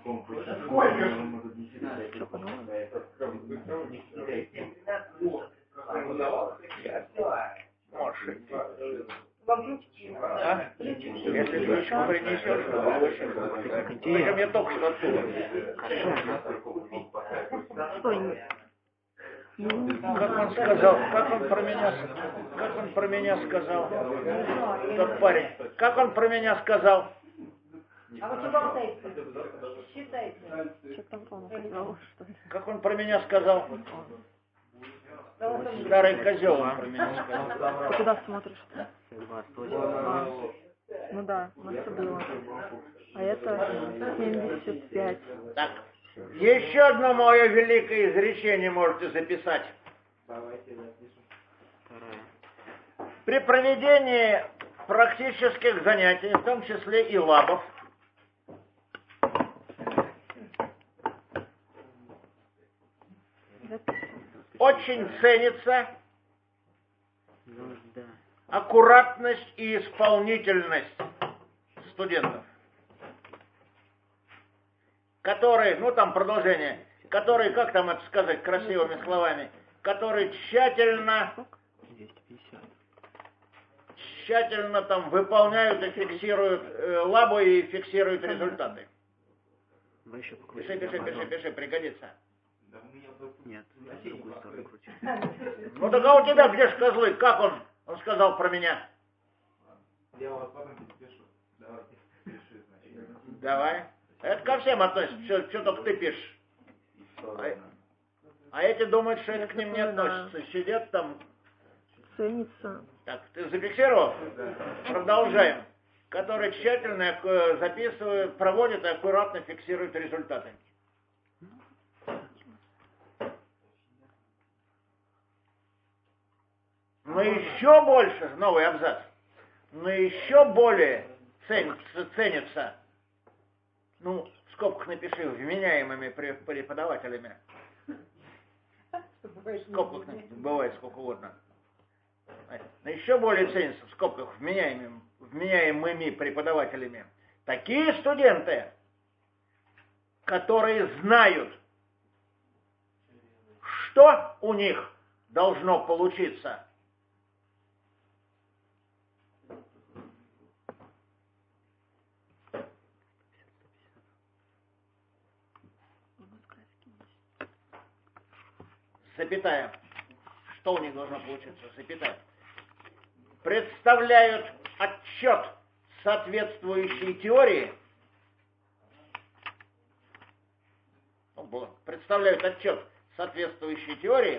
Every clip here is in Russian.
Если ключку принесешь, то больше. Причем я только что оттуда. Как он про меня сказал, тот парень, как он про меня сказал? А вы что считаете? Как он про меня сказал? Старый козел он про меня сказал. Ты куда смотришь-то? Ну да, у нас было. А это 75. Так, еще одно мое великое изречение можете записать. При проведении практических занятий, в том числе и лабов, очень ценится аккуратность и исполнительность студентов, которые, ну там продолжение, которые, как там это сказать красивыми словами, которые тщательно там выполняют и фиксируют лабу и фиксируют результаты. Пиши, пригодится. Нет, в другую сторону крути. Ну так а у тебя где ж козлы? Как он сказал про меня? Я вас потом перепишу. Давайте, пиши, значит. Давай. Это ко всем относится, что только ты пишешь. А эти думают, что это к ним не относится. Сидят там. Ценится. Так, ты зафиксировал? Продолжаем. Которые тщательно записывают, проводят и аккуратно фиксируют результаты. Но еще больше, новый абзац, но еще более ценится, ну, в скобках напиши, вменяемыми преподавателями. В скобках бывает сколько угодно. Но еще более ценится, в скобках, вменяемыми преподавателями. Такие студенты, которые знают, что у них должно получиться. Запятая. Что у них должно получиться? Запятая. Представляют отчет соответствующей теории. Представляют отчет соответствующей теории.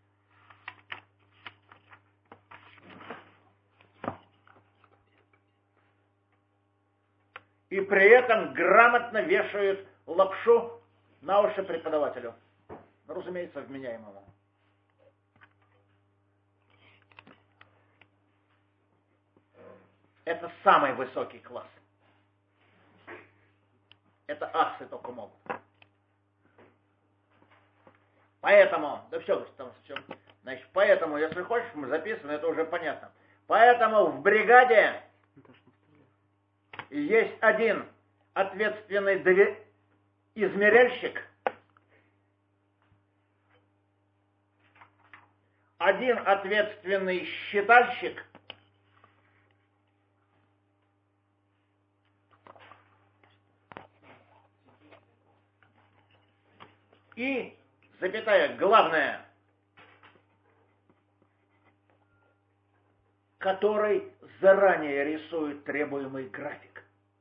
И при этом грамотно вешают лапшу на уши преподавателю. Разумеется, вменяемому. Это самый высокий класс. Это асы только могут. Поэтому, да все, там, значит, поэтому, если хочешь, мы записываем, это уже понятно. Поэтому в бригаде есть один ответственный измеряльщик, один ответственный считальщик и, запятая, главное, который заранее рисует требуемый график.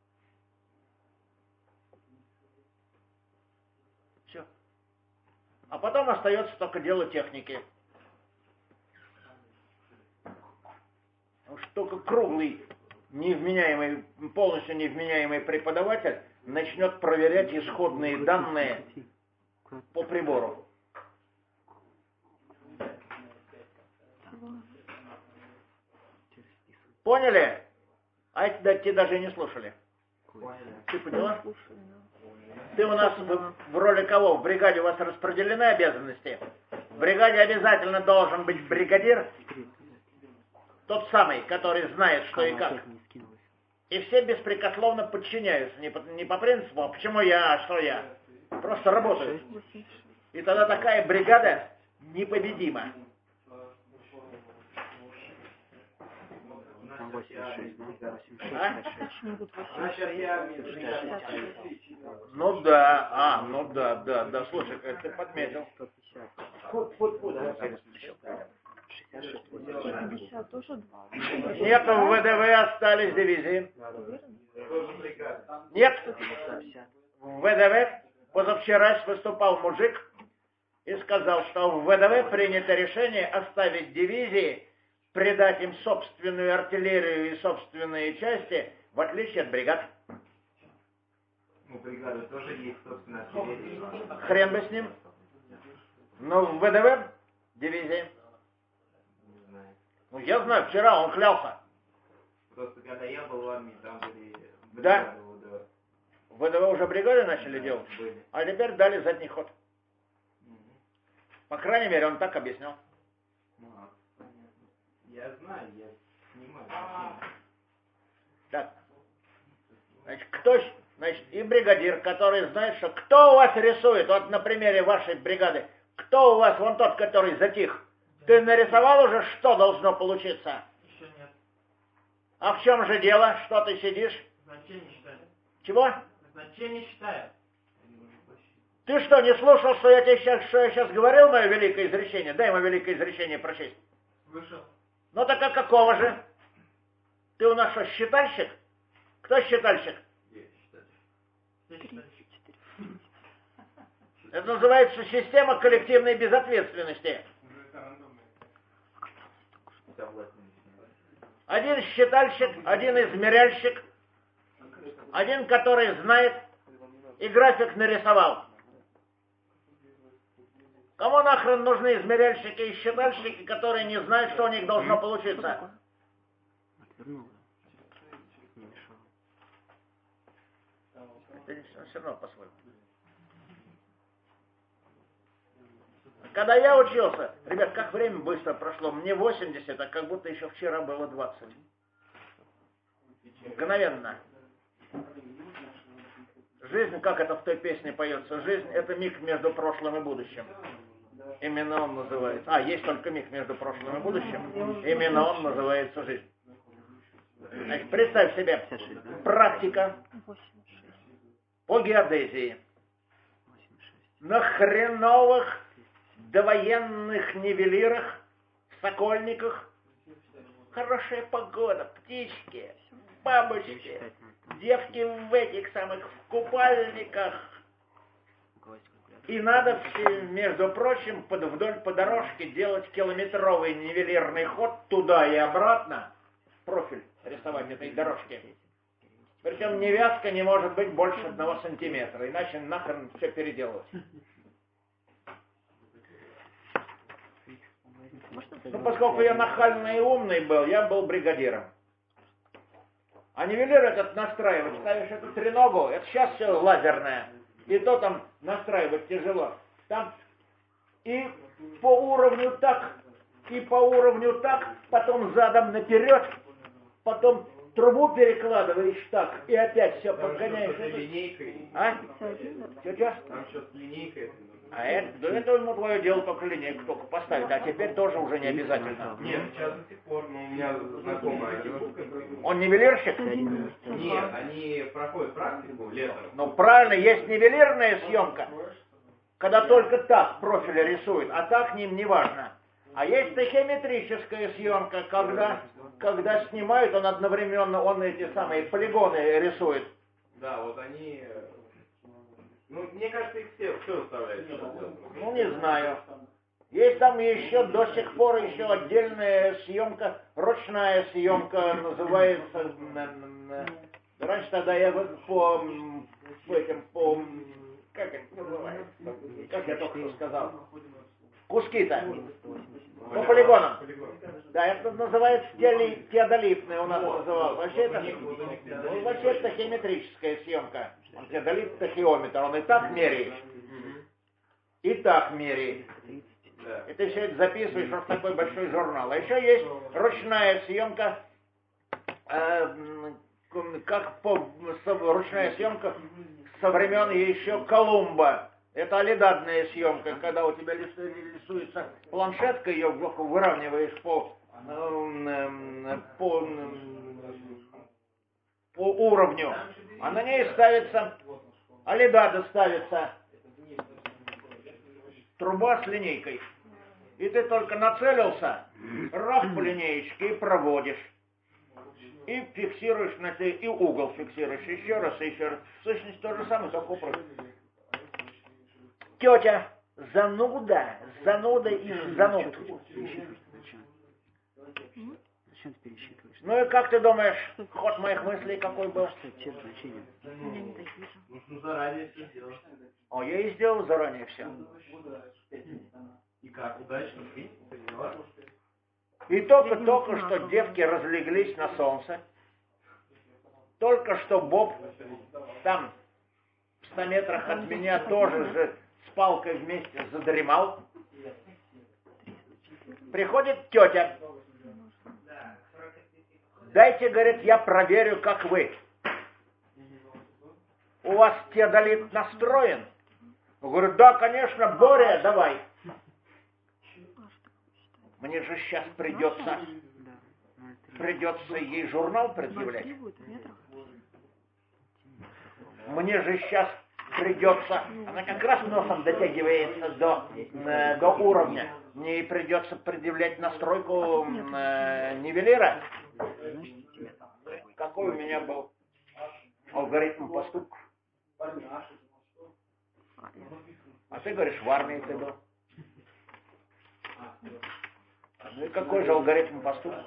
Все. А потом остается только дело техники. Уж только круглый, невменяемый, полностью невменяемый преподаватель начнет проверять исходные данные по прибору. Поняли? А эти даже не слушали. Ты поняла? Ты у нас в роли кого? В бригаде у вас распределены обязанности? В бригаде обязательно должен быть бригадир, тот самый, который знает, что и как. И все беспрекословно подчиняются. Не по принципу, а почему я, а что я. Просто работают. И тогда такая бригада непобедима. Там 86, да? 86, А? 86. Почему тут Значит, 86? я... Ну да, да, слушай, как ты подметил. 150. Фу, да. 66, 50 тоже 2. Нет, в ВДВ остались дивизии. Нет, 150. в ВДВ позавчера выступал мужик и сказал, что в ВДВ принято решение оставить дивизии, придать им собственную артиллерию и собственные части, в отличие от бригад. Ну, бригада тоже есть, собственно, артиллерия. Хрен бы с ним. Но в ВДВ дивизии. Не знаю. Ну, я знаю, вчера он клялся. Просто когда я был в армии, там были... Да. ВДВ. В ВДВ уже бригады начали делать, Были. а теперь дали задний ход. Мгм. По крайней мере, он так объяснял. Ну, понятно. Я знаю, я снимаю. Так. Значит, и бригадир, который знает, что кто у вас рисует, вот на примере вашей бригады, кто у вас, вон тот, который затих, ты нарисовал уже, что должно получиться? Еще нет. А в чем же дело, что ты сидишь? Значение считаю. Чего? Значение считаю. Ты что, не слушал, что я сейчас говорил, мое великое изречение? Дай мое великое изречение прочесть. Вышел. Ну так а какого же? Ты у нас что, считальщик? Кто считальщик? Все считаю. Это называется система коллективной безответственности. Один считальщик, один измеряльщик, один, который знает и график нарисовал. Кому нахрен нужны измеряльщики и считальщики, которые не знают, что у них должно получиться? Отвернула. Не мешало. Это все равно по-своему. Когда я учился, ребят, как время быстро прошло, мне 80, а как будто еще вчера было 20. Мгновенно. Жизнь, как это в той песне поется, жизнь это миг между прошлым и будущим. Именно он называется. Есть только миг между прошлым и будущим. Именно он называется жизнь. Значит, представь себе, 56, да? практика 86. по геодезии 86. на хреновых довоенных нивелирах, в Сокольниках. Хорошая погода, птички, бабочки, Считать надо. девки в этих самых в купальниках. Гвоздь калькулятор. И надо, между прочим, вдоль по дорожке делать километровый нивелирный ход туда и обратно, профиль рисовать этой дорожки. Причем невязка не может быть больше 1 сантиметра, иначе нахрен все переделывать. Ну, поскольку я нахальный и умный был, я был бригадиром. А нивелир этот настраивать, ставишь эту треногу, это сейчас все лазерное. И то там настраивать тяжело. Там и по уровню так, и по уровню так, потом задом наперед, потом трубу перекладываешь так, и опять все подгоняешь. Линейкой. А? Что? Там что с линейкой. А это, до этого ему твое дело только линейку только поставить, а теперь тоже уже не обязательно. Нет, сейчас до сих пор, но у меня знакомые, они сколько. Он нивелирщик? Нет, они проходят практику летом. Ну правильно, есть нивелирная съемка, когда только так профили рисуют, а так ним не важно. А есть тахиометрическая съемка, когда снимают, он одновременно, он эти самые полигоны рисует. Да, вот они... Ну, мне кажется, их все выставляют. Ну не знаю. Есть там еще до сих пор еще отдельная съемка, ручная съемка, называется... Раньше тогда я как это называется? Как я только что сказал? Куски-то. По полигонам. Да, это называется теодолитная у нас называлось. Вообще это тахиометрическая съемка. Он теодолит тахиометр, он и так меряет. И так меряет. И ты все это записываешь в такой большой журнал. А еще есть ручная съемка, как ручная съемка со времен еще Колумба. Это олидадная съемка, когда у тебя рисуется планшетка, ее выравниваешь по уровню, а на ней ставится, олидада ставится труба с линейкой. И ты только нацелился, раз по линеечке и проводишь. И фиксируешь на ты, и угол фиксируешь еще раз, и еще раз. В сущности, то же самое, только упрост. Тетя, зануда из зануд. Зачем ты пересчитываешь? Ну и как ты думаешь, ход моих мыслей какой был? Что те значения? У меня не такие же. Нужно заранее все сделать. О, я и сделал заранее все. И как? Удачно? И только что девки разлеглись на солнце. Только что Боб там в 100 метрах от меня тоже же с палкой вместе задремал. Приходит тетя. Дайте, говорит, я проверю, как вы. У вас теодолит настроен? Я говорю, да, конечно, Боря, давай. Мне же сейчас придется ей журнал предъявлять. Мне же сейчас придется, она как раз носом дотягивается до уровня. Мне ей придется предъявлять настройку нивелира. Какой у меня был алгоритм поступков? А ты говоришь, в армии ты был. Ну и какой же алгоритм поступков?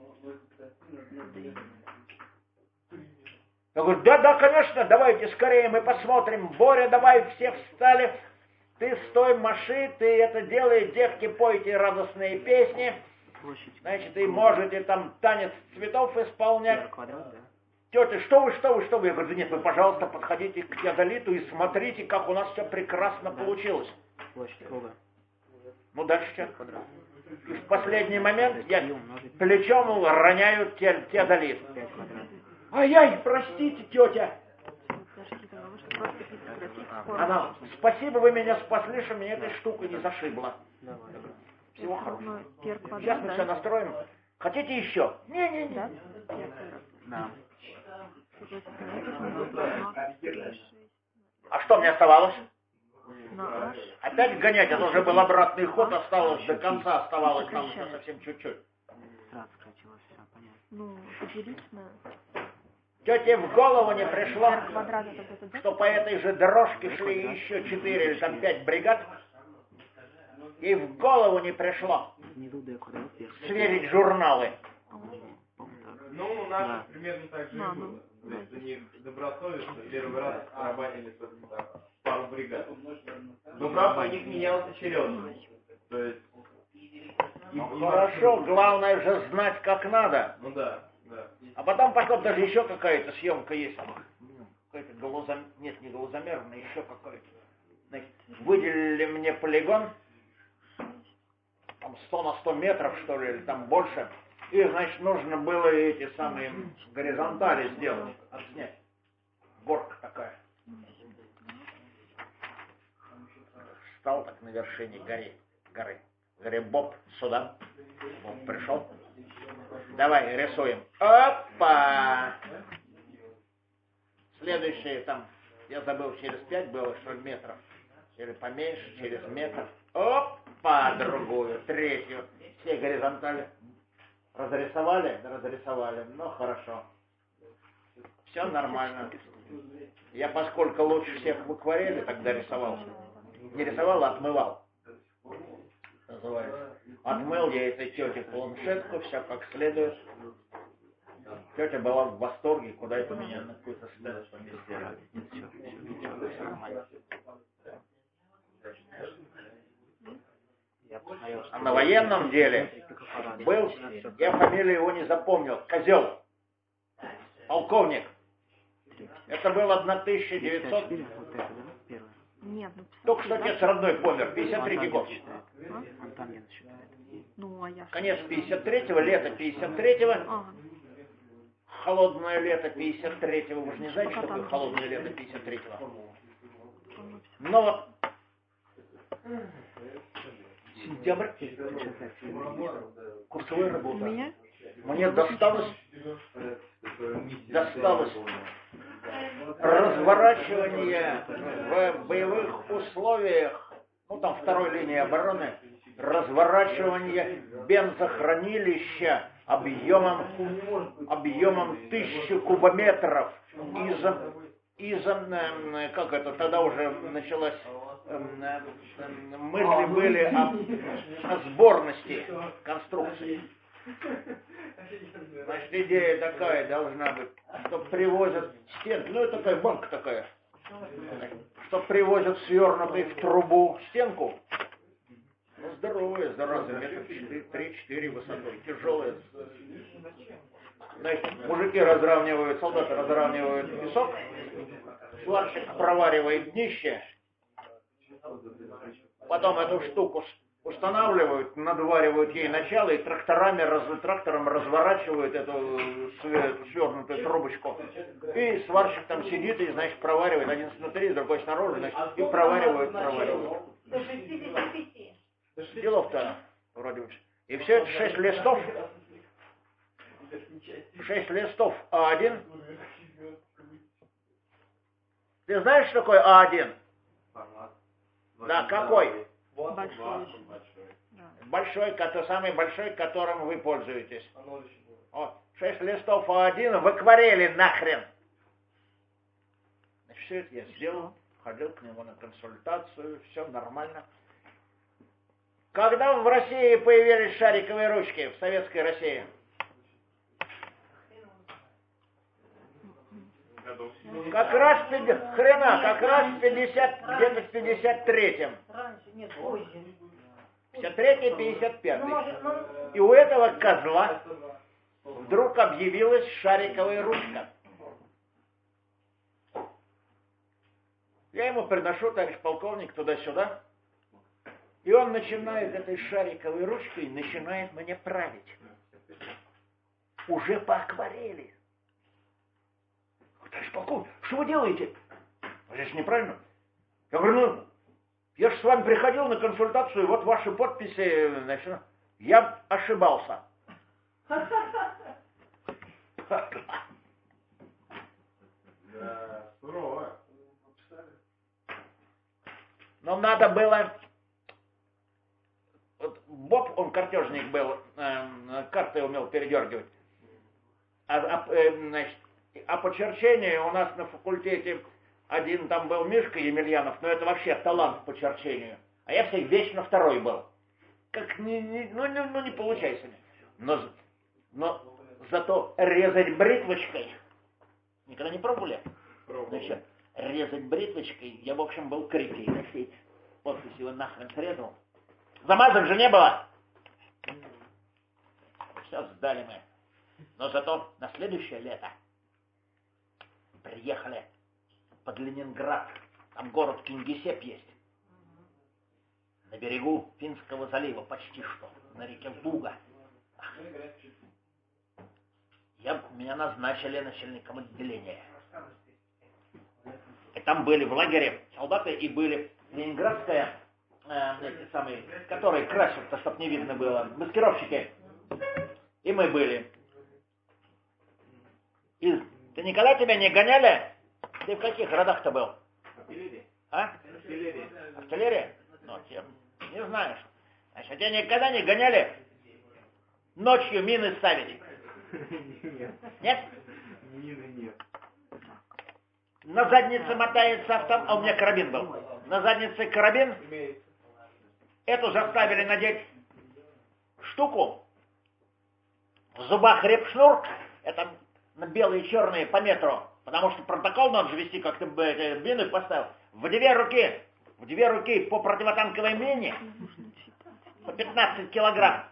Я говорю, да, конечно, давайте скорее мы посмотрим. Боря, давай, все встали. Ты стой, маши, ты это делай, девки, пойте радостные песни. Значит, и можете там танец цветов исполнять. Квадрат, да? Тетя, что вы? Я говорю, да нет, вы, пожалуйста, подходите к теодолиту и смотрите, как у нас все прекрасно получилось. Площадь круга. Ну, дальше что? Квадрат. И в последний момент я плечом роняю теодолит. 5 квадратов. Ай-яй, простите, тетя. Подожди, тогда лучше просто прекратить скоро. Она, спасибо, вы меня спасли, что меня эта штука не зашибла. Давай. Всего хорошего. Пер квадрат, Сейчас мы все настроим. Хотите еще? Не. Да? Пер квадрат. Да. А что мне оставалось? На H. Опять гонять, это уже был обратный ход, осталось до конца, оставалось там совсем чуть-чуть. Сразу скратилось, все, понятно. Ну, поделить на... Тете в голову не пришло, Пер квадрат это вот это, да? что по этой же дорожке шли еще 4 или там 5 бригад, и в голову не пришло Внизу D квадрат, вверх. сверить журналы. Ну, у нас примерно так же и Да, было. То есть у них добросовестно первый раз отрабатывали пару бригад. Но правда у них менялась очередность. То есть... Хорошо, главное же знать, как надо. Ну да. А потом потом даже еще какая-то съемка есть. Какой-то голозомер, нет, не голозомер, но еще какой-то. Значит, выделили мне полигон, там 100 на 100 метров, что ли, или там больше. И, значит, нужно было эти самые горизонтали сделать, отснять. Горка такая. Стал так на вершине горы. Говорю, Боб, сюда. Боб пришел. Давай, рисуем. Опа! Следующее там, я забыл, через 5 было, что ли, метров. Или поменьше, через метр. Опа! Другую, третью. Все горизонтали. Разрисовали? Разрисовали. Ну, хорошо. Все нормально. Я, поскольку лучше всех в акварели тогда рисовался. Не рисовал, а отмывал. Называется. Отмыл я этой тете планшетку, все как следует. Тетя была в восторге, куда это меня на какой-то стенд поместили. Все нормально. Я посмотрел, А на военном деле был, я фамилию его не запомнил, Козел, полковник. Это был 1900, вот это, да? Первое. Нет, ну... только что отец родной помер, 53-й год. Он там где-то считает. Ну, а я... Конец 53-го, лето 53-го. Ага. холодное лето 53-го. Вы же не знаете, что такое холодное лето 53-го? Но вот сентябрь, курсовая работа. Мне досталось разворачивание в боевых условиях, ну там второй линии обороны, разворачивание бензохранилища объемом 1000 кубометров как это, тогда уже началась, мысли были о сборности конструкции. Значит, идея такая должна быть, что привозят стенки, ну это такая банка такая, что привозят свернутый в трубу стенку, ну здоровая, зараза, метров 3-4 высотой, тяжелая. Значит, мужики разравнивают, солдаты разравнивают песок, сварщик проваривает днище, потом эту штуку устанавливают, надваривают ей начало и трактором разворачивают эту свернутую трубочку. И сварщик там сидит и, значит, проваривает, один снутри, другой снаружи, значит, и проваривают. До 65. Делов-то вроде бы. И все это 6 листов. 6 листов А1. Ты знаешь, что такое А1? Да, какой? Большой. Большой, самый большой, которым вы пользуетесь. Вот, 6 листов А1 в акварели нахрен. Значит, все это я сделал, ходил к нему на консультацию, все нормально. Когда в России появились шариковые ручки, в советской России? Как раз где-то в 53-м. Раньше, нет, позже. 53-й, 55-й. И у этого козла вдруг объявилась шариковая ручка. Я ему приношу, товарищ полковник, туда-сюда. И он начинает этой шариковой ручкой, начинает мне править. Уже по акварели. Товарищ полковник, что вы делаете? Это же неправильно. Я говорю, ну, я же с вами приходил на консультацию, вот ваши подписи, значит, я ошибался. Сурово. Но надо было... Вот Боб, он картежник был, карты умел передергивать. Значит, а по черчению у нас на факультете один там был Мишка Емельянов, но это вообще талант по черчению. А я всегда вечно второй был. Как не получается. Но зато резать бритвочкой. Никогда не пробовали? Значит, резать бритвочкой, я в общем был крепкий. Значит, подпись его нахрен срезал. Замазок же не было. Все сдали мы. Но зато на следующее лето приехали под Ленинград. Там город Кингисепп есть. На берегу Финского залива почти что. На реке Буга. Меня назначили начальником отделения. И там были в лагере солдаты и были ленинградская, эти самые, которые красят-то, чтоб не видно было, маскировщики. И мы были. И ты никогда тебя не гоняли? Ты в каких родах-то был? Артиллерия. А? Артиллерия. Артиллерия? Ну, тем не знаешь. Значит, тебя никогда не гоняли ночью мины ставить? Нет? Мины нет. На заднице мотается автомат, а у меня карабин был. На заднице карабин, эту заставили надеть штуку, в зубах репшнур, это на белые и черные по метру, потому что протокол надо же вести, как ты мины поставил. В две руки по противотанковой мине, по 15 килограмм.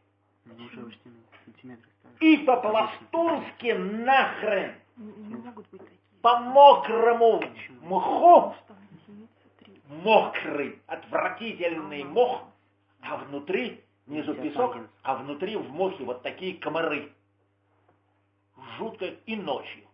И по-пластунски нахрен, по мокрому мху, мокрый, отвратительный мох, а внутри, внизу песок, а внутри в мохе вот такие комары. жуткое и ночью.